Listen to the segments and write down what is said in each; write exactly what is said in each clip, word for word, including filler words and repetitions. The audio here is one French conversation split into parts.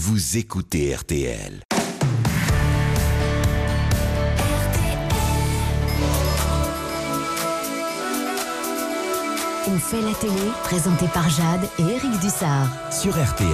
vous écoutez R T L. On fait la télé, présenté par Jade et Éric Dussard. Sur R T L.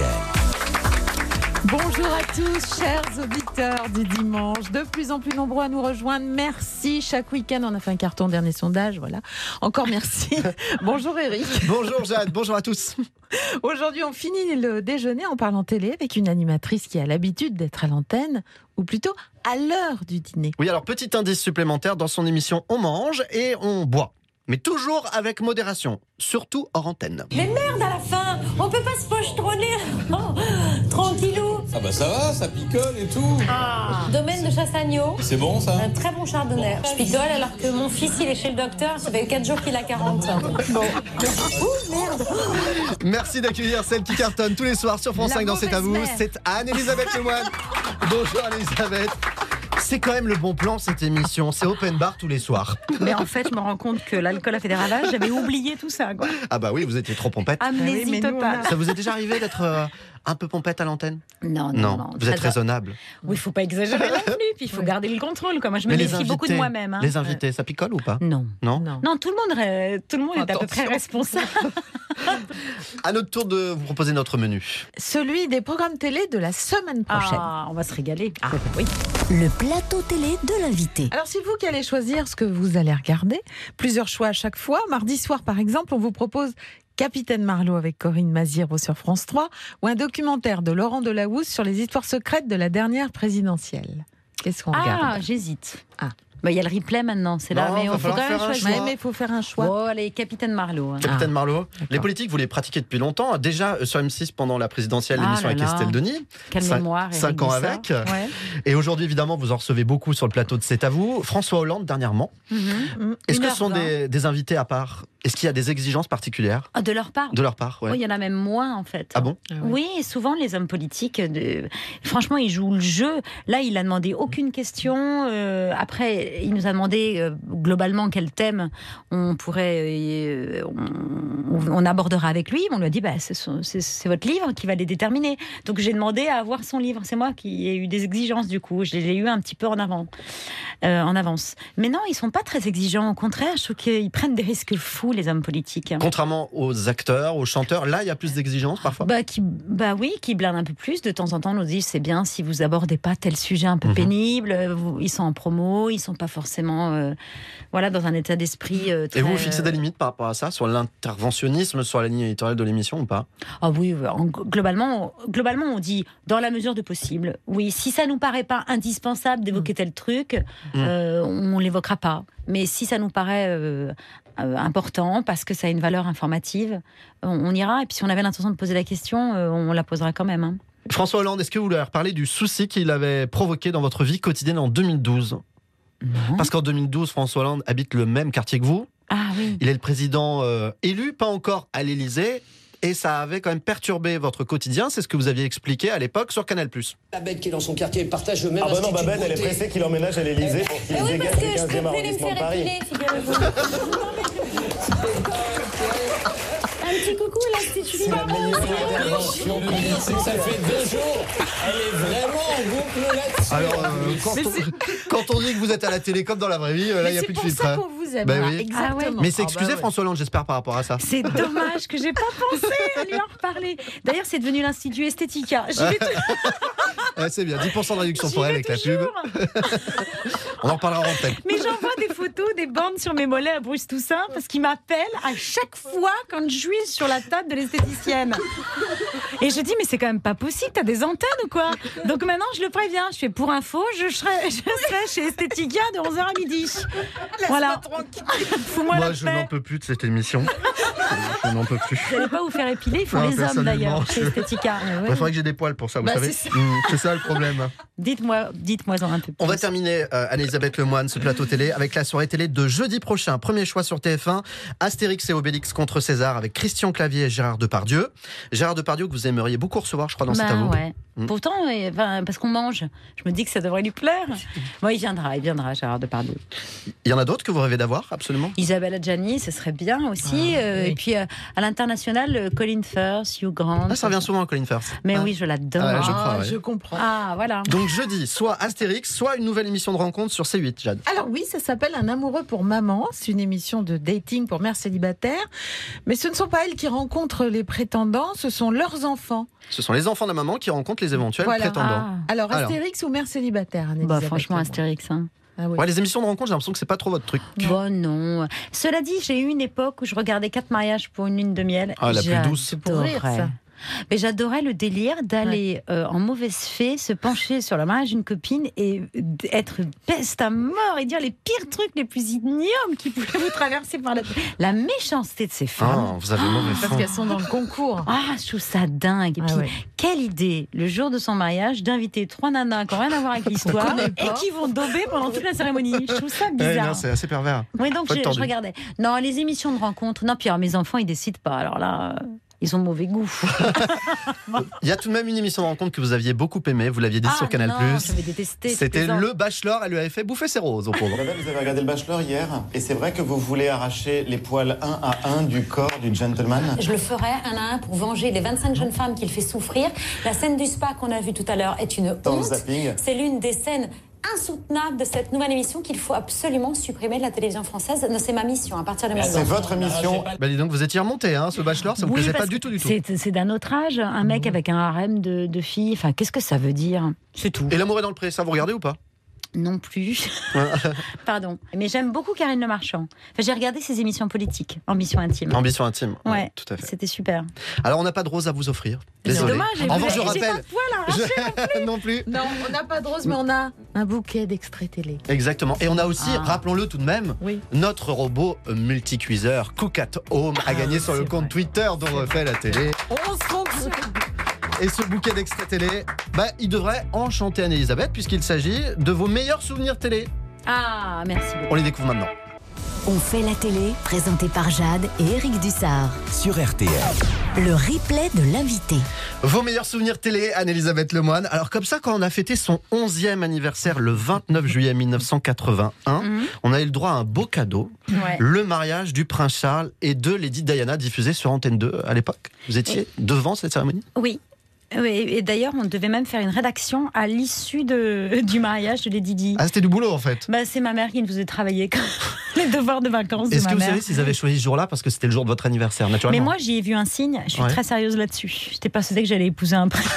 Bonjour à tous, chers auditeurs du dimanche, de plus en plus nombreux à nous rejoindre. Merci. Chaque week-end, on a fait un carton, dernier sondage. Voilà. Encore merci. Bonjour Éric. Bonjour Jade, bonjour à tous. Aujourd'hui, on finit le déjeuner en parlant télé avec une animatrice qui a l'habitude d'être à l'antenne, ou plutôt à l'heure du dîner. Oui, alors petit indice supplémentaire, dans son émission, on mange et on boit. Mais toujours avec modération, surtout hors antenne. Mais merde à la fin, on peut pas se pochetronner oh, tranquillou. Ah bah ça va, ça picole et tout. Ah, domaine de Chassagno. C'est bon ça? Un très bon chardonnay. Je picole alors que mon fils il est chez le docteur, ça fait quatre jours qu'il a quarante. Bon. Ouh, merde. Merci d'accueillir celle qui cartonne tous les soirs sur France La cinq dans C'est à vous. mauvaise mère. C'est Anne-Elisabeth Lemoine. Bonjour Anne-Elisabeth. C'est quand même le bon plan cette émission, c'est open bar tous les soirs. Mais en fait, je me rends compte que l'alcool a fait des ravages, j'avais oublié tout ça, quoi. Ah bah oui, vous étiez trop pompette. Amnésie oui, mais nous, totale. on a- Ça vous est déjà arrivé d'être euh, un peu pompette à l'antenne? Non, non, non. vous êtes Très- raisonnable. Oui, il faut pas exagérer non plus, puis il faut garder le contrôle, quoi. Moi, je me Mais méfie beaucoup de moi-même. hein. les invités, ça picole ou pas? Non. Non. Non. Non, tout le monde, euh, tout le monde est à peu près Attention. responsable. À notre tour de vous proposer notre menu. Celui des programmes télé de la semaine prochaine. Ah, on va se régaler. Ah, oui. Le plateau télé de l'invité. Alors, c'est vous qui allez choisir ce que vous allez regarder. Plusieurs choix à chaque fois. Mardi soir, par exemple, on vous propose Capitaine Marlowe avec Corinne Maziero sur France trois ou un documentaire de Laurent Delahousse sur les histoires secrètes de la dernière présidentielle. Qu'est-ce qu'on Ah, regarde? j'hésite. Ah. Bah, il y a le replay maintenant, c'est là, Non, mais va il faut falloir quand même faire un choisir. choix. Mais il faut faire un choix. Bon, allez, Capitaine Marlowe. hein. Capitaine Ah, Marlowe, les d'accord. politiques, vous les pratiquez depuis longtemps. Déjà euh, sur M six pendant la présidentielle, Ah l'émission là avec là. Estelle Denis. Quelle Cinq- mémoire. Éric Cinq ans Dussard. avec. Ouais. Et aujourd'hui, évidemment, vous en recevez beaucoup sur le plateau de C'est à vous. François Hollande, dernièrement. Mhm. Est-ce Une que heure ce sont vingt. des, des invités à part? Est-ce qu'il y a des exigences particulières Ah, de leur part. de leur part? Ouais. Oui, il y en a même moins, en fait. Ah bon? Ah ouais. Oui, et souvent les hommes politiques, de... franchement, ils jouent le jeu. Là, il a demandé aucune question. Euh, après, il nous a demandé euh, globalement quel thème on pourrait, euh, on, on abordera avec lui. On lui a dit, bah, c'est, son- c'est- c'est votre livre qui va les déterminer. Donc j'ai demandé à avoir son livre. C'est moi qui ai eu des exigences du coup. Je l'ai eu un petit peu en avant, euh, en avance. Mais non, ils sont pas très exigeants. Au contraire, je trouve qu'ils prennent des risques fous, les hommes politiques. Contrairement aux acteurs, aux chanteurs, là, il y a plus d'exigences parfois? Bah, qui, bah oui, qui blindent un peu plus. De temps en temps, on nous dit c'est bien si vous abordez pas tel sujet un peu Mhm. pénible. euh, vous- ils sont en promo, ils sont pas forcément, euh, voilà, dans un état d'esprit. euh, très, Et vous, vous fixez des euh, limites par rapport à ça, sur l'interventionnisme, sur la ligne éditoriale de l'émission ou pas? Ah oui, en- globalement, globalement, on dit dans la mesure de possible. Oui, si ça nous paraît pas indispensable d'évoquer tel truc, Mhm. euh, on l'évoquera pas. Mais si ça nous paraît euh, euh, important parce que ça a une valeur informative, on, on ira. Et puis si on avait l'intention de poser la question, euh, on la posera quand même. hein. François Hollande, est-ce que vous lui avez reparlé du souci qu'il avait provoqué dans votre vie quotidienne en deux mille douze? Non. Parce qu'en deux mille douze, François Hollande habite le même quartier que vous. Ah oui. Il est le président euh, élu, pas encore à l'Élysée. Et ça avait quand même perturbé votre quotidien. C'est ce que vous aviez expliqué à l'époque sur Canal plus. Babette qui est dans son quartier partage le même Ah bah non, institut de Babette, elle est beauté. pressée qu'il emménage à l'Elysée pour qu'il Eh oui, dégage parce que le je quinzième peux plus les me arrondissement de faire Paris. épiler, figurez-vous. Un petit coucou, l'Institut C'est la meilleure intervention. C'est que ça fait deux jours. Elle est vraiment en boucle là-dessus. Alors, euh, quand, on, quand on dit que vous êtes à la télé comme dans la vraie vie, euh, là, il n'y a c'est plus de pour filtre. ça hein. qu'on vous aime. Ben voilà, oui. Exactement. Ah ouais. Mais c'est Ah excusé, bah ouais. François Hollande, j'espère, par rapport à ça. C'est dommage que j'ai pas pensé à lui en reparler. D'ailleurs, c'est devenu l'Institut Esthética. J'y vais, tou- Ouais, c'est bien, dix pour cent de réduction j'y pour elle vais avec la pub. toujours. On en reparlera en tête. Mais j'envoie des photos, des bandes sur mes mollets à Bruce Toussaint parce qu'il m'appelle à chaque fois quand je suis sur la table de l'esthéticienne. Et je dis, mais c'est quand même pas possible, t'as des antennes ou quoi? Donc maintenant, je le préviens. Je fais pour info, je serai, je serai chez Esthética de onze heures à midi. Voilà. Fous-moi Moi, la je n'en paix. peux plus de cette émission. Je n'en peux plus. Vous n'allez pas vous faire épiler, il faut Non, les hommes personnellement, d'ailleurs, chez je- Esthética. Il faudrait que j'ai des poils pour ça, vous Bah, savez. c'est ça. Mmh, c'est ça le problème. Dites-moi, dites-moi en un peu plus. On va terminer, euh, Anne-Elisabeth Lemoine, ce plateau télé, avec la soirée télé de jeudi prochain. Premier choix sur T F un, Astérix et Obélix contre César, avec Christian Clavier et Gérard Depardieu. Gérard Depardieu, que vous aimeriez beaucoup recevoir, je crois, dans Ben cet à vous. ouais. Mm. Pourtant, euh, enfin, parce qu'on mange. Je me dis que ça devrait lui plaire. Bon, il viendra, il viendra, Gérard Depardieu. Il y en a d'autres que vous rêvez d'avoir, absolument? Isabelle Adjani, ce serait bien aussi. Ah, euh, oui. Et puis, euh, à l'international, euh, Colin Firth, Hugh Grant. Ah, ça revient souvent, Colin Firth. Mais Ah. oui, je l'adore. Ah, Ah, je crois, ouais. je comprends. voilà. Donc jeudi, soit Astérix, soit une nouvelle émission de rencontre sur C huit, Jade. Alors oui, ça s'appelle Un amoureux pour maman. C'est une émission de dating pour mères célibataires. Mais ce ne sont pas elles qui rencontrent les prétendants, ce sont leurs enfants. Ce sont les enfants de la maman qui rencontrent les éventuels Voilà. prétendants. Ah. Alors, Alors. Astérix ou mère célibataire, Anne-Elisabeth Bah, franchement, Lemoine. Astérix. Hein. Ah oui. Ouais, les émissions de rencontre, j'ai l'impression que c'est pas trop votre truc. Bon, non. Cela dit, j'ai eu une époque où je regardais quatre mariages pour une lune de miel. Ah, la plus douce. C'est pour rire, ça. Mais j'adorais le délire d'aller euh, en mauvaise fée, se pencher sur le mariage d'une copine et être peste à mort et dire les pires trucs les plus ignobles qui pouvaient vous traverser par la tête. La méchanceté de ces femmes. Ah, vous avez mauvais Parce fond. qu'elles sont dans le concours. Ah, je trouve ça dingue. Et Ah puis, ouais. quelle idée, le jour de son mariage, d'inviter trois nanas qui n'ont rien à voir avec l'histoire connaît et pas. qui vont dober pendant toute la cérémonie. Je trouve ça Ouais, bizarre. non, c'est assez pervers. Oui, donc Faut être je, tendu. je regardais. Non, les émissions de rencontres. Non, puis alors, mes enfants, ils décident pas. Alors là, euh, ils ont mauvais goût. Il y a tout de même une émission de rencontre que vous aviez beaucoup aimée, vous l'aviez dit Ah, sur Canal+. non, j'avais détesté. C'était plaisant. le Bachelor, elle lui avait fait bouffer ses roses, au pauvre. Madame, vous avez regardé le Bachelor hier, et c'est vrai que vous voulez arracher les poils un à un du corps du gentleman? Je le ferai un à un pour venger les vingt-cinq jeunes femmes qu'il fait souffrir. La scène du spa qu'on a vue tout à l'heure est une Dans le honte. zapping. C'est l'une des scènes insoutenables de cette nouvelle émission qu'il faut absolument supprimer de la télévision française. Non, c'est ma mission à partir de maintenant. C'est votre mission. Bah dis donc, vous étiez remonté, hein, ce Bachelor, ça vous Oui, plaisait parce pas du que tout, du tout. C'est, c'est d'un autre âge, un mec avec un harem de, de filles. Enfin, qu'est-ce que ça veut dire? C'est tout. Et L'amour est dans le pré, ça vous regardez ou pas? Non plus. Pardon. Mais j'aime beaucoup Karine Le Marchand. Enfin, j'ai regardé ses émissions politiques, Ambition intime. Ambition intime. Ouais, tout à fait. C'était super. Alors, on n'a pas de rose à vous offrir. C'est Désolé. dommage. j'ai En vu- revanche, je et j'ai rappelle. pas de poils arrachés. Je- non plus. Non, on n'a pas de rose, mais on a un bouquet d'extraits télé. Exactement. Et on a aussi, Ah. rappelons-le tout de même, Oui. notre robot multicuiseur Cook at Home a gagné sur le c'est compte vrai. Twitter dont refait la télé. On se fonctionne. Et ce bouquet d'extraits télé, bah, il devrait enchanter Anne-Elisabeth puisqu'il s'agit de vos meilleurs souvenirs télé. Ah, merci beaucoup. On les découvre maintenant. On fait la télé, présenté par Jade et Eric Dussard. Sur R T L. Le replay de l'invité. Vos meilleurs souvenirs télé, Anne-Elisabeth Lemoine. Alors comme ça, quand on a fêté son onzième anniversaire le vingt-neuf juillet mille neuf cent quatre-vingt-un, Mhm. on a eu le droit à un beau cadeau. Ouais. Le mariage du prince Charles et de Lady Diana diffusé sur Antenne deux à l'époque. Vous étiez devant cette cérémonie? Oui. Oui, et d'ailleurs, on devait même faire une rédaction à l'issue de, du mariage de Lady Di. Ah, c'était du boulot en fait. Bah, c'est ma mère qui nous faisait travailler comme les devoirs de vacances de Est-ce ma que vous mère. savez s'ils avaient choisi ce jour-là parce que c'était le jour de votre anniversaire, Mais naturellement? moi, j'y ai vu un signe. Je suis Ouais. très sérieuse là-dessus. J'étais persuadée que j'allais épouser un prince.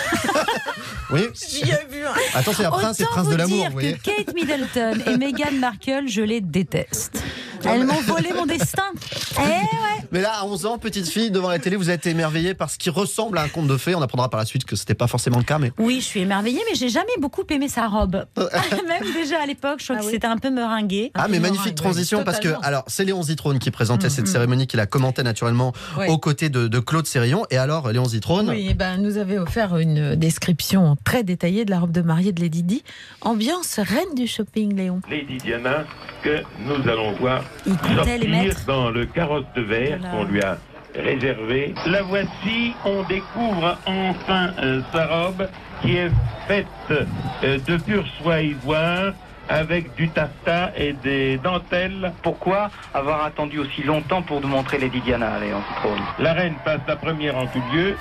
Oui. J'y ai vu un. Attends, c'est un prince et Autant prince vous de l'amour, dire vous voyez. que Kate Middleton et Meghan Markle, je les déteste. Elles m'ont volé mon destin. Eh ouais. Mais là, à onze ans, petite fille, devant la télé, vous êtes émerveillée par ce qui ressemble à un conte de fées. On apprendra par la suite que c'était pas forcément le cas, mais... Oui, je suis émerveillée, mais j'ai jamais beaucoup aimé sa robe. Même déjà à l'époque, je trouve Ah que oui. c'était un peu meringué. Ah, mais peu magnifique meringue, transition oui, parce que, totalement. alors, c'est Léon Zitrone qui présentait cette Mhm. cérémonie, qui la commentait naturellement Ouais. aux côtés de, de Claude Sérillon. Et alors, Léon Zitrone, Oui, eh ben, nous avait offert une description très détaillée de la robe de mariée de Lady Di. Ambiance reine du shopping, Léon. Lady Diana, que nous allons voir Il comptait les sortir mettre. dans le carrosse de verre Voilà. qu'on lui a réservé. La voici, on découvre enfin euh, sa robe qui est faite euh, de pur soie ivoire avec du taffetas et des dentelles. Pourquoi avoir attendu aussi longtemps pour nous montrer Lady Diana, Léon Zitrone? La reine passe la première en tout lieu.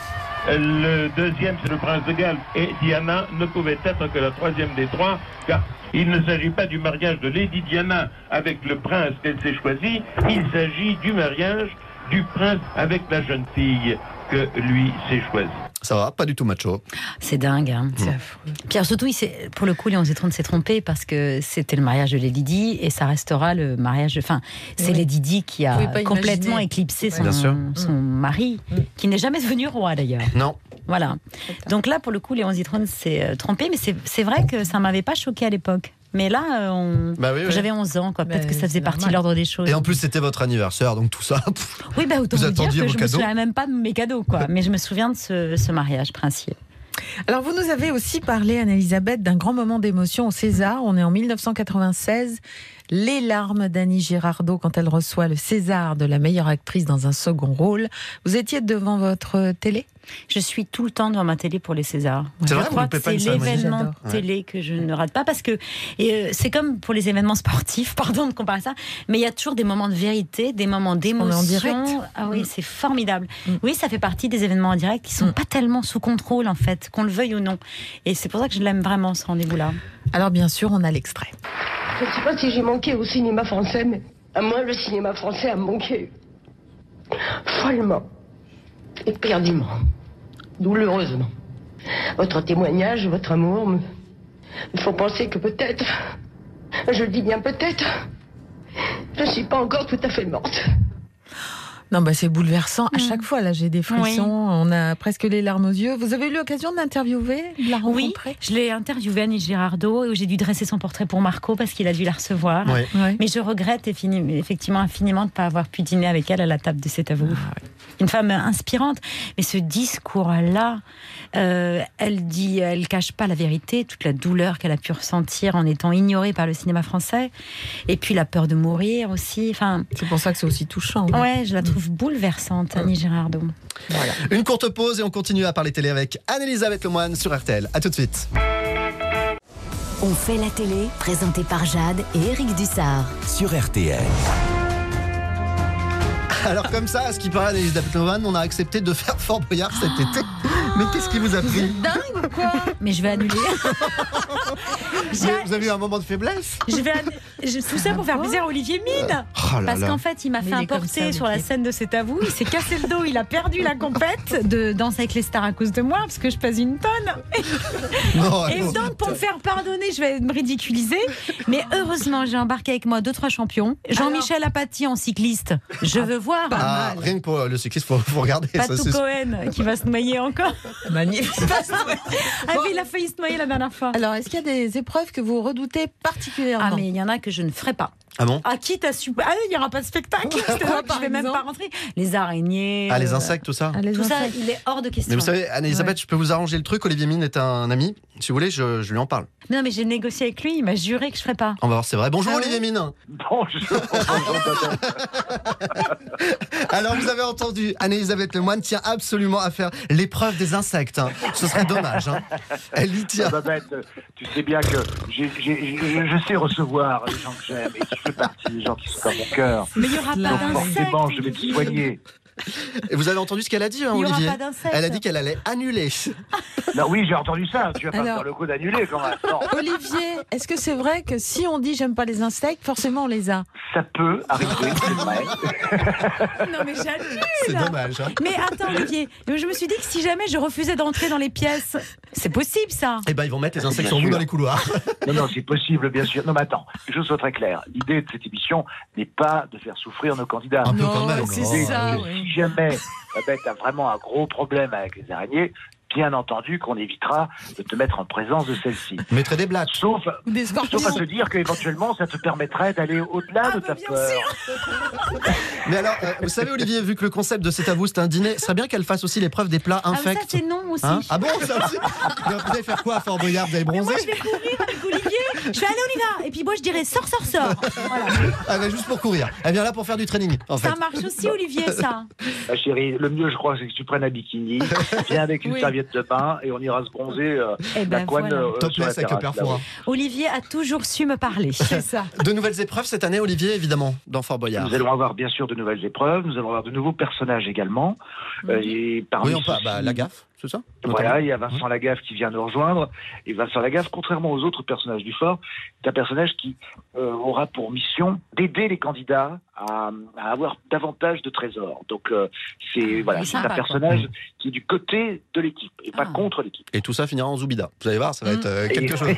Le deuxième, c'est le prince de Galles. Et Diana ne pouvait être que la troisième des trois, car il ne s'agit pas du mariage de Lady Diana avec le prince qu'elle s'est choisi, il s'agit du mariage du prince avec la jeune fille que lui s'est choisi. ça va, pas du tout macho. C'est dingue. Hein. C'est affreux. Pierre, surtout, il s'est- pour le coup, Léon Zitrone s'est trompé parce que c'était le mariage de Lady Di et ça restera le mariage. de- Enfin, c'est Oui. Lady Di qui a Vous pouvez pas complètement imaginer. éclipsé son, Bien sûr. son mari, Mm. qui n'est jamais devenu roi d'ailleurs. Non. Voilà. Donc là, pour le coup, Léon Zitrone s'est euh, trompé, mais c'est c'est vrai que ça m'avait pas choqué à l'époque. Mais là, euh, on... Bah oui, oui. j'avais onze ans, quoi. Peut-être Bah, que ça faisait c'est partie de normal. l'ordre des choses. Et en plus, c'était votre anniversaire, donc tout ça. pff, Oui, bah autant Vous vous, dire attendiez que vos je cadeaux me souviens même pas de mes cadeaux, quoi. Mais je me souviens de ce, ce mariage princier. Alors, vous nous avez aussi parlé, Anne-Elisabeth, d'un grand moment d'émotion au César. On est en mille neuf cent quatre-vingt-seize. Les larmes d'Annie Girardot quand elle reçoit le César de la meilleure actrice dans un second rôle. Vous étiez devant votre télé ? Je suis tout le temps devant ma télé pour les Césars. C'est je vrai, crois vous que ne c'est pouvez pas une l'événement cérémonie. de télé que je ne rate pas parce que et, euh, c'est comme pour les événements sportifs, pardon de comparer ça, mais il y a toujours des moments de vérité, des moments d'émotion. en direct. Ah oui, Mm. c'est formidable. Mm. Oui, ça fait partie des événements en direct qui sont Mm. pas tellement sous contrôle en fait, qu'on le veuille ou non. Et c'est pour ça que je l'aime vraiment ce rendez-vous-là. Alors bien sûr, on a l'extrait. Je ne sais pas si j'ai manqué au cinéma français, mais à moi, le cinéma français a manqué follement, éperdument, douloureusement. Votre témoignage, votre amour me, me font penser que peut-être, je le dis bien peut-être, je ne suis pas encore tout à fait morte. Non, bah c'est bouleversant. À Mm. chaque fois, là, j'ai des frissons. Oui. On a presque les larmes aux yeux. Vous avez eu l'occasion de l'interviewer, de la Oui, rencontrer ? je l'ai interviewé Annie Girardot et j'ai dû dresser son portrait pour Marco parce qu'il a dû la recevoir. Ouais. Ouais. Mais je regrette effini- effectivement infiniment de ne pas avoir pu dîner avec elle à la table de C'est à vous. Une femme inspirante. Mais ce discours-là, euh, elle dit, elle cache pas la vérité, toute la douleur qu'elle a pu ressentir en étant ignorée par le cinéma français. Et puis la peur de mourir aussi. Enfin, C'est pour ça que c'est aussi touchant. ouais, je la trouve bouleversante, Annie Girardot. Voilà. Une courte pause et on continue à parler télé avec Anne-Elisabeth Lemoine sur R T L. À tout de suite. On fait la télé, présenté par Jade et Éric Dussard. Sur R T L. Alors comme ça, à ce qui paraît, Anne-Elisabeth Lemoine, on a accepté de faire Fort Boyard cet été. Mais qu'est-ce qui vous a pris ? Dingue ou quoi ? Mais je vais annuler. vous, avez, vous avez eu un moment de faiblesse ? Je vais annu- je- tout ça pour faire plaisir à Olivier Mine. Oh là Parce là. qu'en fait, il m'a Mais fait il un est comme porté ça, sur la Olivier. scène de C'est à vous. Il s'est cassé le dos, il a perdu la compète de Danse avec les stars à cause de moi, parce que je pèse une tonne. Non, Et non. donc, pour me faire pardonner, je vais me ridiculiser. Mais heureusement, j'ai embarqué avec moi deux, trois champions. Jean-Michel Apathy en cycliste. Je veux voir. Ah, rien que pour le cycliste, faut, faut regarder. ça, Patou c'est- Cohen qui va se noyer encore. Magnifique. Ah, mais il a failli se noyer la dernière fois. Alors, est-ce qu'il y a des épreuves que vous redoutez particulièrement ? Ah, mais il y en a que je ne ferai pas. Ah bon ? Ah, qui t'a su. Ah, il n'y aura pas de spectacle. C'est Quoi, vrai que par je vais même exemple pas rentrer. Les araignées. Ah, les euh, insectes, tout ça. Ah, les Tout ça, insectes. il est hors de question. Mais vous savez, Anne-Elisabeth, je peux vous arranger le truc. Olivier Mine est un ami. Si vous voulez, je, je lui en parle. Non, mais j'ai négocié avec lui, il m'a juré que je ferais pas. On va voir, c'est vrai. Bonjour Ah ouais Olivier Mine. Bonjour. Alors vous avez entendu, Anne-Elisabeth Lemoine tient absolument à faire l'épreuve des insectes. hein. Ce serait dommage. hein. Elle y tient. Babette, tu sais bien que j'ai- j'ai- je, je sais recevoir les gens que j'aime et tu fais partie des gens qui sont dans mon cœur. Mais il n'y aura pas Donc d'insectes. forcément, je vais te soigner. Et vous avez entendu ce qu'elle a dit, hein, Il y aura Olivier pas d'insectes. Elle a dit qu'elle allait annuler. Non, oui, j'ai entendu ça. Tu vas pas me Alors- faire le coup d'annuler quand même. Non, Olivier, est-ce que c'est vrai que si on dit j'aime pas les insectes, forcément on les a ? ça peut arriver, c'est vrai. Non, mais j'annule. C'est dommage. hein. Mais attends, Olivier, je me suis dit que si jamais je refusais d'entrer dans les pièces, c'est possible ça. Eh ben ils vont mettre les insectes Bien sur vous sûr. dans les couloirs. Non, non, c'est possible, bien sûr. Non, mais attends, que les choses soient très claires. L'idée de cette émission n'est pas de faire souffrir nos candidats. Un peu Non, quand même. c'est oh. L'idée, ça, c'est que oui. si jamais Babette a vraiment un gros problème avec les araignées, bien entendu qu'on évitera de te mettre en présence de celle-ci. Vous mettrez des blattes. Sauf, Ou des scorpions ? sauf à te dire qu'éventuellement, ça te permettrait d'aller au-delà Ah, de bah, ta bien peur. Mais alors, euh, vous savez Olivier, vu que le concept de C'est à vous, c'est un dîner, ce serait bien qu'elle fasse aussi l'épreuve des plats Ah, mais ça infects. c'est non aussi. Hein ah bon, ça aussi Mais vous allez faire quoi à Fort Boyard? Vous allez Mais bronzer moi je vais courir avec Olivier, je vais aller on y va. Et puis moi je dirais sors, sors, sors. Voilà. Ah bah juste pour courir. Elle vient là pour faire du training, en fait. Ça marche aussi Olivier ça. Ma chérie, le mieux, je crois, c'est que tu prennes un bikini, viens avec une Oui. serviette de bain et on ira se bronzer euh, Eh ben, la couenne voilà. euh, sur la Topless avec le terrasse, père là-haut. Fouras. Olivier a toujours su me parler. C'est ça. De nouvelles épreuves cette année, Olivier, évidemment, dans Fort Boyard. Nous allons avoir bien sûr de nouvelles épreuves, nous allons avoir de nouveaux personnages également. Euh, et parmi Oui, on peut, ceux-ci- bah, la gaffe, c'est ça Voilà, il y a Vincent Lagaffe qui vient nous rejoindre. Et Vincent Lagaffe, contrairement aux autres personnages du Fort, est un personnage qui euh, aura pour mission d'aider les candidats à, à avoir davantage de trésors. Donc euh, c'est voilà, il est c'est sympa, un quoi. personnage qui est du côté de l'équipe et pas Ah. contre l'équipe. Et tout ça finira en Zoubida. Vous allez voir, ça va Mm. être euh, Et- quelque chose.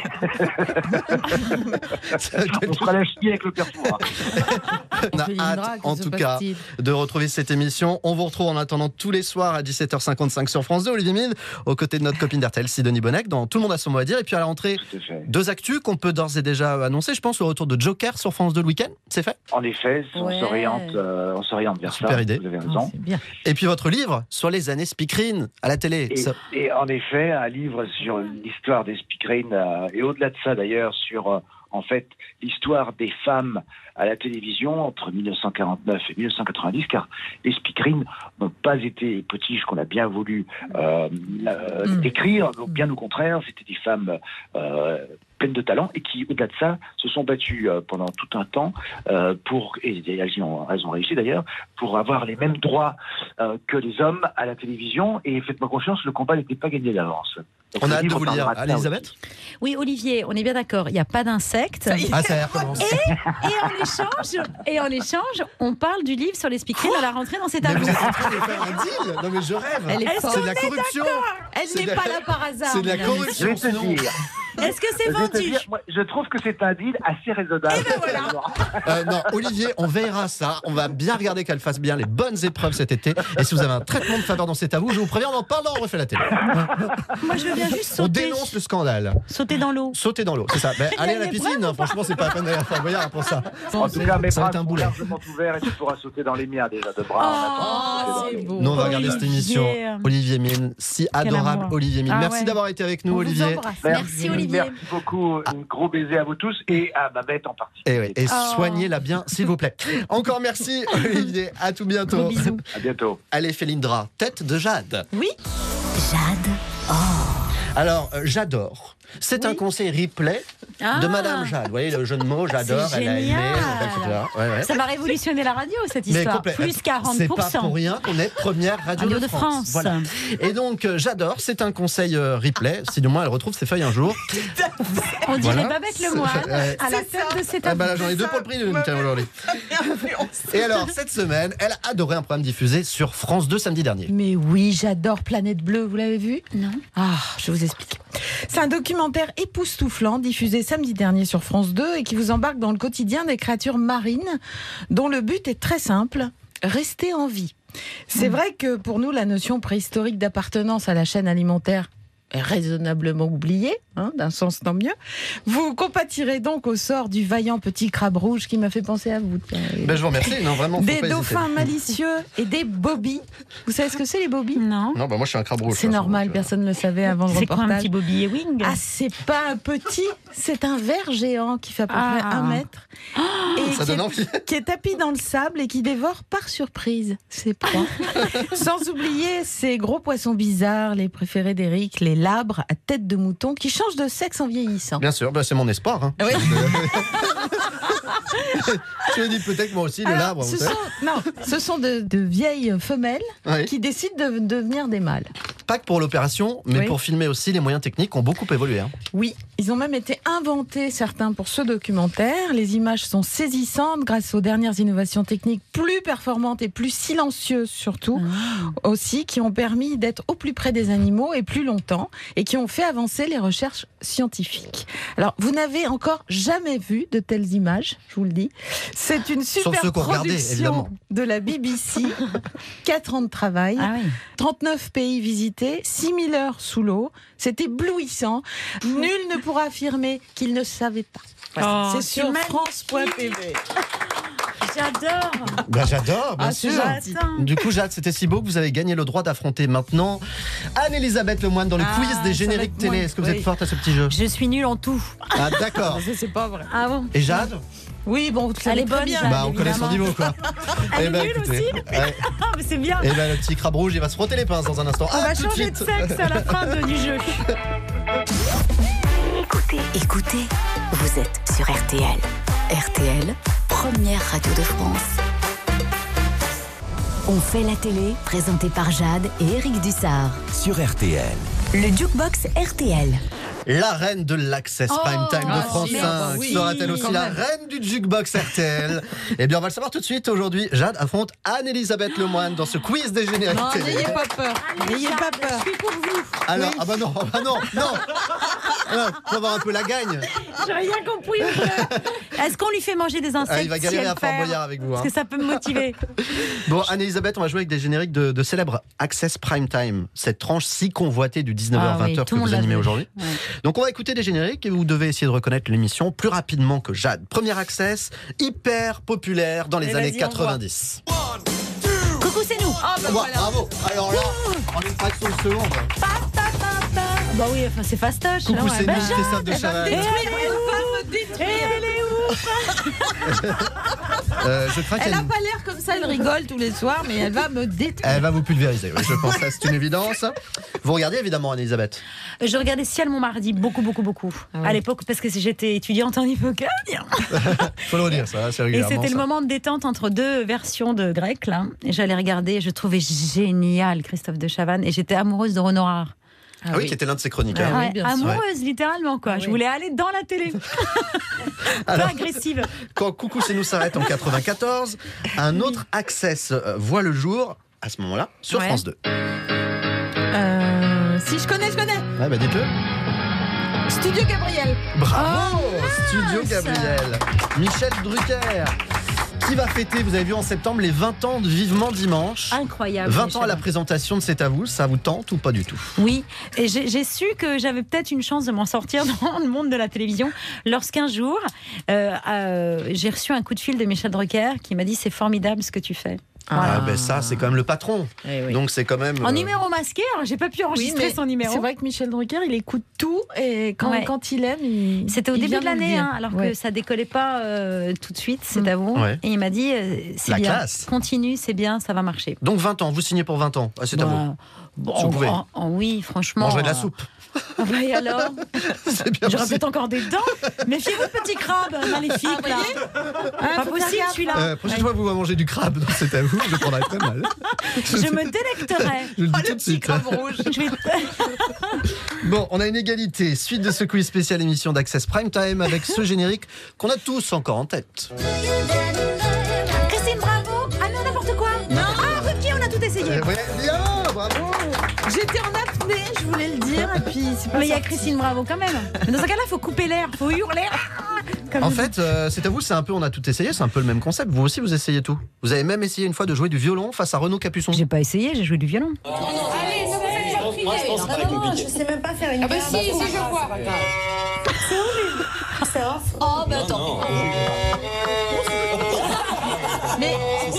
Ça va être On quelque sera la ch'ti avec le père Fouras. On a fait une hâte, drague, en se tout cas, passe-t-il. de retrouver cette émission. On vous retrouve en attendant tous les soirs à dix-sept heures cinquante-cinq sur France deux, Olivier Mine, aux côtés de notre copine d'R T L, Sidonie Bonnec, dans Tout le monde a son mot à dire. Et puis à la rentrée, Tout à fait. deux actus qu'on peut d'ores et déjà annoncer. Je pense le retour de Joker sur France deux le week-end. C'est fait. En effet, on Ouais. s'oriente, euh, on s'oriente vers Super ça. idée. Vous avez Ah, raison. c'est bien. Et puis votre livre sur les années speakerines à la télé. Et, Ça- et en effet, un livre sur l'histoire des speakerines euh, et au-delà de ça d'ailleurs sur euh, en fait, l'histoire des femmes à la télévision entre mille neuf cent quarante-neuf et mille neuf cent quatre-vingt-dix, car les speakerines n'ont pas été les potiches qu'on a bien voulu euh, euh, mmh. décrire, bien au contraire, c'était des femmes euh, pleines de talent et qui, au-delà de ça, se sont battues euh, pendant tout un temps euh, pour, et elles ont, elles ont réussi d'ailleurs, pour avoir les mêmes droits euh, que les hommes à la télévision, et faites-moi confiance, le combat n'était pas gagné d'avance. Donc, on a hâte de vous lire. Elisabeth ? Oui, Olivier, on est bien d'accord, il n'y a pas d'insectes. Ah, ça recommence. Et, et, en échange, et en échange, on parle du livre sur les speakerines à la rentrée dans cet Mais album. vous êtes en train de faire un deal ? Non mais je rêve. Elle est C'est de la corruption. Elle n'est pas là par hasard. C'est de la Je corruption. vais te dire. Est-ce que c'est Je vais te vendu ? dire, moi, je trouve que c'est un deal assez raisonnable. Eh ben voilà. Euh, non, Olivier, on veillera à ça. On va bien regarder qu'elle fasse bien les bonnes épreuves cet été. Et si vous avez un traitement de faveur dans C'est à vous, je vous préviens, on en parle dans On refait la télé. Moi, je veux bien juste On sauter. dénonce le scandale. Sauter dans l'eau. Sauter dans l'eau, c'est ça. Ben, allez à la piscine, hein. Franchement, c'est pas la peine d'aller à Fort Boyard pour ça. En tout cas, mes Ça va bras être un sont boulet. largement ouverts et tu pourras sauter dans les miens déjà de bras. Oh, c'est beau. Nous, on va regarder Olivier. cette émission. Olivier Mine, si adorable, amour. Olivier Mine. Ah Merci ouais. d'avoir été avec nous, On vous Olivier. embrasse. Merci, Olivier. Merci beaucoup. Un gros baiser à vous tous et à Babette en particulier. Et, oui, et Oh. soignez-la bien, s'il vous plaît. Encore merci, Olivier. À tout bientôt. Gros bisous. À bientôt. Allez, Félindra, tête de Jade. Oui. Jade. Oh. Alors, euh, j'adore. C'est Oui. un conseil replay Ah. de Madame Jade. Vous voyez le jeu de mots, j'adore, C'est elle a aimé. génial. et cetera. Ouais, ouais. Ça va révolutionner la radio, cette Mais histoire. complet- Plus quarante C'est pour pas cent. pour rien qu'on est première radio, Radio de, de France. Voilà. Et donc, euh, j'adore. C'est un conseil euh, replay. Si du moins elle retrouve ses feuilles un jour. On dirait Voilà. Babette Lemoine Ouais. à la tête de cet Ah bah là, j'en ai deux pour le prix d'une, tiens, aujourd'hui. Et alors, cette semaine, elle a adoré un programme diffusé sur France deux samedi dernier. Mais oui, j'adore Planète Bleue, vous l'avez vu ? Non. Ah, je vous explique. C'est un documentaire époustouflant diffusé samedi dernier sur France deux et qui vous embarque dans le quotidien des créatures marines dont le but est très simple, rester en vie. C'est Mmh. vrai que pour nous, la notion préhistorique d'appartenance à la chaîne alimentaire est raisonnablement oubliée, hein, d'un sens tant mieux. Vous compatirez donc au sort du vaillant petit crabe rouge qui m'a fait penser à vous. Ben, je vous remercie. Non, vraiment, faut Des pas hésiter. dauphins malicieux et des bobies. Vous savez ce que c'est les bobies ? Non. Non, bah moi je suis un crabe rouge. C'est de toute normal, façon, donc, personne ne le savait avant le C'est quoi reportage. un petit Bobby Ewing? Ah, c'est pas un petit, c'est un ver géant qui fait à peu Ah. près un mètre. Et Ça qui, donne est, envie. qui est tapis dans le sable et qui dévore par surprise ses proies. Sans oublier ces gros poissons bizarres, les préférés d'Eric, les labres à tête de mouton qui changent de sexe en vieillissant. Bien sûr, bah, c'est mon espoir. Hein. Oui. Je me dis peut-être moi aussi, le Alors, labre. ce vous savez. sont, non, ce sont de, de vieilles femelles Oui. qui décident de devenir des mâles. Pas que pour l'opération, mais Oui. pour filmer aussi, les moyens techniques ont beaucoup évolué. Hein. Oui, ils ont même été inventés, certains, pour ce documentaire. Les images sont saisissantes grâce aux dernières innovations techniques plus performantes et plus silencieuses surtout, aussi, qui ont permis d'être au plus près des animaux et plus longtemps, et qui ont fait avancer les recherches scientifiques. Alors, vous n'avez encore jamais vu de telles images, je vous le dis. C'est une super ceux qu'on regardait, production évidemment. de la B B C. quatre ans de travail. Ah oui. trente-neuf pays visités, six mille heures sous l'eau. C'est éblouissant. Nul ne pourra affirmer qu'il ne savait pas. Voilà. Oh, c'est sur c'est France point T V. J'adore. Bah, j'adore, bien Ah, c'est sûr. gentil. Du coup, Jade, c'était si beau que vous avez gagné le droit d'affronter maintenant Anne-Elisabeth Lemoine dans le Ah, quiz des ça va génériques être télé. moins- Est-ce que vous oui. êtes forte à ce petit jeu? Je suis nulle en tout. Ah, d'accord. Ça, c'est pas vrai. Ah bon? Et Jade? Oui, bon, vous Elle savez est très bonne, bien. Jade. Bah, on connaît son évidemment. niveau, quoi. Elle Eh est ben, nulle écoutez, aussi. ouais. Ah, mais c'est bien. Et ben, le petit crabe rouge, il va se frotter les pinces dans un instant. On Ah, va tout de changer de suite. sexe à la fin de- du jeu. Écoutez, écoutez, vous êtes sur R T L. R T L, première radio de France. On fait la télé, présenté par Jade et Éric Dussard. Sur R T L. Le Jukebox R T L. La reine de l'Access Oh, Prime Time de ah, France si, cinq bah oui, sera-t-elle aussi quand la même. reine du Jukebox R T L? Eh bien, on va le savoir tout de suite. Aujourd'hui, Jade affronte Anne-Elisabeth Lemoine dans ce quiz des génériques Non, télé. n'ayez pas peur. N'ayez pas peur. Je suis pour vous. Alors, ah bah non, ah bah non, non. Alors, faut avoir un peu la gagne. J'ai rien compris. Est-ce qu'on lui fait manger des insectes? Ah, il va galérer si elle à Fort perd Boyard avec vous. Parce Hein. que ça peut me motiver. Bon, Anne-Elisabeth, on va jouer avec des génériques de, de célèbres Access Prime Time, cette tranche si convoitée du dix-neuf heures Ah oui, vingt heures tout que le monde vous l'a animez vu. aujourd'hui. Ouais. Donc, on va écouter des génériques et vous devez essayer de reconnaître l'émission plus rapidement que Jade. Premier Access, hyper populaire dans les Mais années vas-y, on quatre-vingt-dix. Coucou, c'est nous. Ah, bah Wow, voilà. bravo. Alors là, en une fraction de seconde. bah oui, enfin, c'est fastoche. Coucou, non, c'est bah, nous, Jade, Christophe de elle va me Chavannes. détruire, Elle va me détruire. Et elle est où Euh, je crains Elle qu'elle n'a pas l'air comme ça, elle rigole tous les soirs, mais elle va me détruire. elle va vous pulvériser. Oui, je pense que c'est une évidence. Vous regardez évidemment, Anne-Elisabeth. Je regardais Ciel Montmardi beaucoup, beaucoup, beaucoup. Ah oui. À l'époque, parce que j'étais étudiante en Hippocane. Faut le redire, ça, c'est Et régulièrement. c'était ça. le moment de détente entre deux versions de grec, là. Et j'allais regarder, je trouvais génial Christophe de Chavannes. Et j'étais amoureuse de Honorar. Ah oui, qui était l'un de ses chroniqueurs. Ah oui, Ouais, bien sûr. amoureuse, littéralement, quoi. Ah je oui. voulais aller dans la télé. Pas Alors, agressive. quand Coucou, c'est nous s'arrête en quatre-vingt-quatorze, un autre Access euh, voit le jour à ce moment-là sur Ouais. France deux. Euh, si je connais, je connais. Ouais, bah dites-le. Studio Gabriel. Bravo, Oh, Studio Gabriel. Michel Drucker, qui va fêter, vous avez vu en septembre, les vingt ans de Vivement Dimanche. Incroyable. vingt ans Michel. à la présentation de C'est à vous, ça vous tente ou pas du tout? Oui, et j'ai j'ai su que j'avais peut-être une chance de m'en sortir dans le monde de la télévision lorsqu'un jour, euh, euh, j'ai reçu un coup de fil de Michel Drucker qui m'a dit c'est formidable ce que tu fais. Ah, Voilà. ben ça, c'est quand même le patron. Eh oui. Donc c'est quand même. En euh, numéro masqué, alors j'ai pas pu Oui, enregistrer mais son numéro. c'est vrai que Michel Drucker, il écoute tout et quand, Ouais. quand il aime, il. C'était au il début vient de nous le l'année, dire. hein, alors Ouais. que ça décollait pas euh, tout de suite, c'est Mm. à vous. Ouais. Et il m'a dit euh, c'est La bien, classe. continue, c'est bien, ça va marcher. Donc vingt ans, vous signez pour vingt ans. Ah, c'est à vous. Bah, bon, Si vous en- pouvez. en- en- oui, franchement. Mangerez de la euh, soupe. ah bah, et alors C'est bien J'aurais aussi. peut-être encore des dents. Méfiez-vous, petit crabe maléfique. Ah, là. voyez Ah, Pas faut possible, faire gaffe. celui-là. Euh, prochaine fois, vous va manger du crabe. Donc c'est à vous. Je le prendrai très mal. Je me délecterai. Je le dis Oh, tout le de petit suite. crabe rouge. Je vais- Bon, on a une égalité. Suite de ce quiz spécial émission d'Access Prime Time avec ce générique qu'on a tous encore en tête. Christine, bravo. Ah non, n'importe quoi. Non. Ah, Ruki, on a tout essayé. Eh ouais, bien, bravo. J'étais en apnée, je voulais le dire, et puis c'est pas Mais il y a sorti. Christine Bravo quand même. Mais dans ce cas-là, il faut couper l'air, il faut hurler. Comme En vous fait, euh, c'est à vous, c'est un peu, on a tout essayé, c'est un peu le même concept. Vous aussi, vous essayez tout. Vous avez même essayé une fois de jouer du violon face à Renaud Capuçon. J'ai pas essayé, j'ai joué du violon. Allez, ne vous faites pas prier. Moi, je pense que c'est pas compliqué. Je sais même pas faire une Ah bah si, si, je vois. C'est off. Oh bah attends. Mais,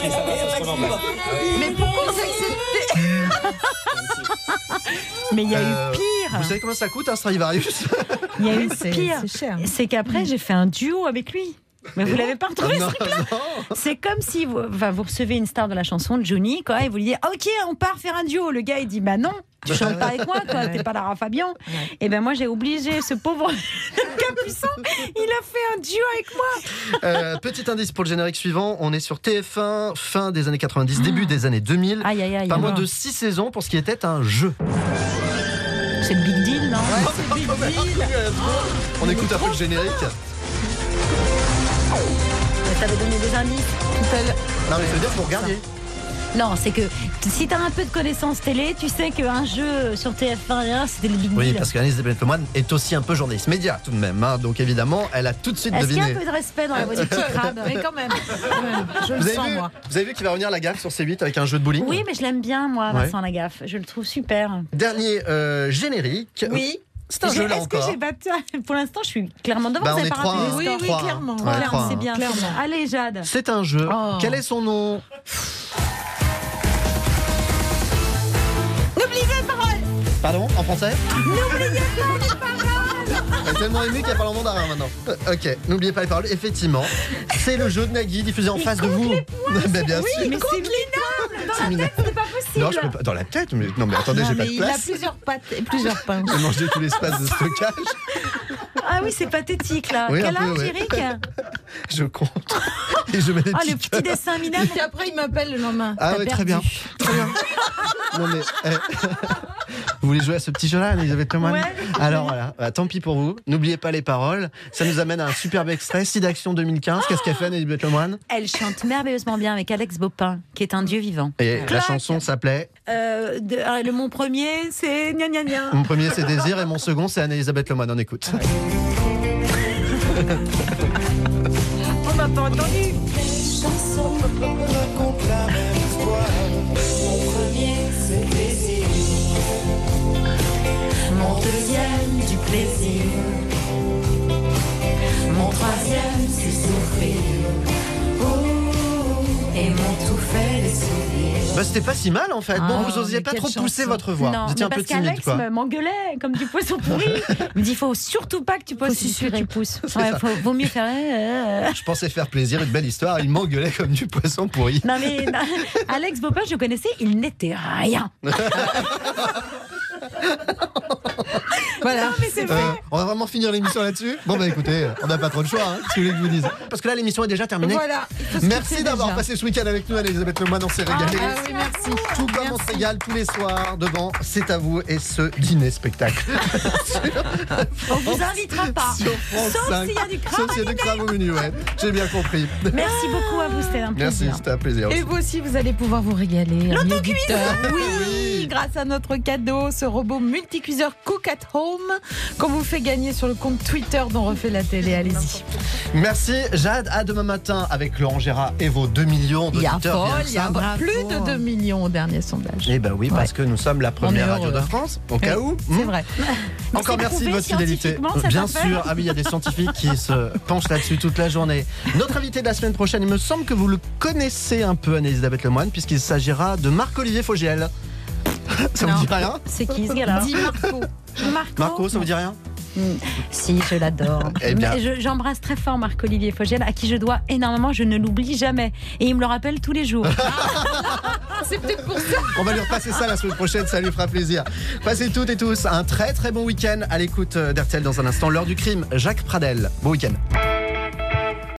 mais pourquoi vous acceptez Mais il y a Euh, eu pire. Vous savez combien ça coûte un Stradivarius? Il y a eu C'est- pire. c'est cher. C'est qu'après, j'ai fait un duo avec lui. Mais vous l'avez pas retrouvé, non, ce truc-là. non. C'est comme si vous, enfin, vous recevez une star de la chanson, Johnny, quoi, et vous lui dites ok, on part faire un duo. Le gars, il dit bah non, tu chantes pas avec moi, quoi, t'es pas Lara Fabian. Et ben moi, j'ai obligé ce pauvre Capuçon, il a fait un duo avec moi. Euh, petit indice pour le générique suivant, on est sur T F un, fin des années quatre-vingt-dix, début des années deux mille. Aïe, aïe, aïe. Pas moins alors. de six saisons pour ce qui était un jeu. C'est le big deal, non On écoute un peu le générique. T'avais donné des indices. tout à l'heure? Non mais je veux dire que vous regardiez. Non, c'est que si t'as un peu de connaissances télé, tu sais qu'un jeu sur T F un, c'était le big Oui, deal. parce qu'Anne-Elisabeth Lemoine est aussi un peu journaliste média tout de même. hein. Donc évidemment, elle a tout de suite Est-ce qu'il y a deviné. un peu de respect dans la voix du petit crabe? Mais quand même, quand même, je Vous le avez, sens, vu, moi. vous avez vu qu'il va revenir la gaffe sur C huit avec un jeu de bowling? Oui, mais je l'aime bien, moi, Ouais. Vincent Lagaffe. Je le trouve super. Dernier euh, générique. Oui. C'est un J'ai- jeu là Est-ce que encore. j'ai battu? Pour l'instant, je suis clairement devant. Bah, vous on avez est pas trois, rappelé hein. le Oui, score. oui, Trois. clairement. Ouais, Clairement, trois. c'est bien. Clairement. Allez, Jade. C'est un jeu. Oh. Quel est son nom? N'oubliez pas les paroles. Pardon, en français? N'oubliez pas les paroles. Elle est tellement émue qu'elle parle en mandarin maintenant. Euh, Ok, n'oubliez pas les paroles. Effectivement, c'est le jeu de Nagui diffusé en face de vous. Ben, bien sûr. Mais c'est minable. Dans la minable. tête, c'est pas possible. Non, je peux pas. Dans la tête, mais non, mais attendez, Non, j'ai pas mais de il a place. plusieurs pattes et plusieurs pains. J'ai mangé tout l'espace de stockage. Ah oui, c'est pathétique, là. Oui, un Quel peu, âge, ouais. Eric? Je compte. Et je mets des Ah, le petits petit cœurs. dessin minable. Puis après, il m'appelle le lendemain. Ah T'as ouais, très bien. perdu. Très bien. Non mais, eh. Vous voulez jouer à ce petit jeu-là, Elisabeth Lemoine? Ouais. Alors voilà, bah, tant pis pour vous. N'oubliez pas les paroles. Ça nous amène à un superbe extrait. Site d'Action deux mille quinze. Qu'est-ce qu'elle fait, Elisabeth Lemoine? Elle chante merveilleusement bien avec Alex Bopin, qui est un dieu vivant. Et la Clac. chanson s'appelait. Euh, de- ah, le mon premier, c'est gna gna gna. Mon premier c'est Désir et mon second c'est Anne-Elisabeth Lemoine. On écoute. On m'a pas entendu. Mon deuxième, du plaisir. Mon troisième, c'est souffrir. Oh, et mon tout fait les souvenirs. Bah Bah, c'était pas si mal en fait. Ah, bon, vous osiez mais pas quelle trop pousser chanson. votre voix. Non, vous étiez mais un peu parce timide qu'Alex quoi. me- m'engueulait comme du poisson pourri. Il me dit, faut surtout pas que tu pousses, que tu pousses. C'est Ouais, ça. faut, vaut mieux faire. euh, euh. Je pensais faire plaisir, une belle histoire. Il m'engueulait comme du poisson pourri. Non mais non, Alex Bopin, je connaissais, il n'était rien. Voilà. Non mais c'est vrai. Euh, on va vraiment finir l'émission là-dessus. Bon bah écoutez, on n'a pas trop le choix, hein, ce que je voulais que je vous dise. Parce que là l'émission est déjà terminée. Voilà. il faut se Merci quitter d'avoir déjà. passé ce week-end avec nous, Anne-Elisabeth Lemoine, on s'est Ah, régalé. ah oui, merci. Tout comme on se Merci. régale tous les soirs devant C'est à vous et ce dîner-spectacle. On vous invitera pas. Sur France Sauf cinq. s'il y a du crabe Sauf s'il y a du crabe au menu, ouais. J'ai bien compris. Merci beaucoup à vous, c'était un Merci, plaisir. c'était un plaisir. Et aussi. vous aussi, vous allez pouvoir vous régaler. L'autocuiseur, oui, Oui. grâce à notre cadeau, ce robot multicuiseur Cook at Home qu'on vous fait gagner sur le compte Twitter dont refait la télé. Allez-y. Merci Jade, à demain matin avec Laurent Gérard et vos deux millions Il y a d'auditeurs. folle, bien il y a ça. plus de deux millions au dernier sondage. Eh ben oui, parce Ouais. que nous sommes la première On est radio heureux. de France, au cas où. C'est Hmm. vrai. Encore c'est merci de prouvé votre fidélité. scientifiquement, cette Bien affaire. sûr, ah oui, il y a des scientifiques qui se penchent là-dessus toute la journée. Notre invité de la semaine prochaine, il me semble que vous le connaissez un peu, Anne-Elisabeth Lemoine, puisqu'il s'agira de Marc-Olivier Fogiel. Ça Non. vous dit rien? C'est qui ce gars-là? Dis Marco. Marco. Marco, ça vous dit rien? Mm. Si, je l'adore. Eh bien. Mais je- J'embrasse très fort Marc-Olivier Fogiel, à qui je dois énormément, je ne l'oublie jamais. Et il me le rappelle tous les jours. C'est peut-être pour ça. On va lui repasser ça la semaine prochaine, ça lui fera plaisir. Passez toutes et tous un très très bon week-end à l'écoute d'R T L dans un instant. L'heure du crime, Jacques Pradel. Bon week-end.